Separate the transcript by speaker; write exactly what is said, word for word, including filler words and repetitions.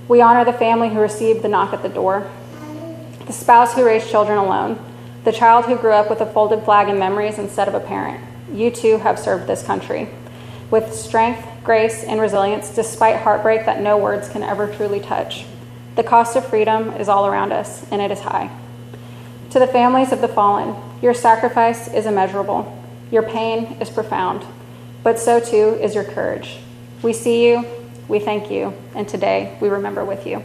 Speaker 1: We honor the family who received the knock at the door, the spouse who raised children alone, the child who grew up with a folded flag and memories instead of a parent. You too have served this country with strength, grace, and resilience despite heartbreak that no words can ever truly touch. The cost of freedom is all around us, and it is high. To the families of the fallen, your sacrifice is immeasurable. Your pain is profound, but so too is your courage. We see you, we thank you, and today we remember with you.